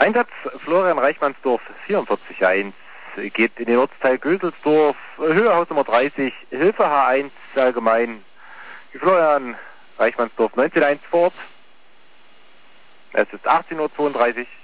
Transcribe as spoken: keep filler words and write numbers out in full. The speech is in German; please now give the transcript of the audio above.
Einsatz Florian Reichmannsdorf vierundvierzig eins geht in den Ortsteil Göselsdorf, Höhe Haus Nummer dreißig, Hilfe H eins allgemein. Florian Reichmannsdorf neunzehn eins fort. Es ist achtzehn Uhr zweiunddreißig.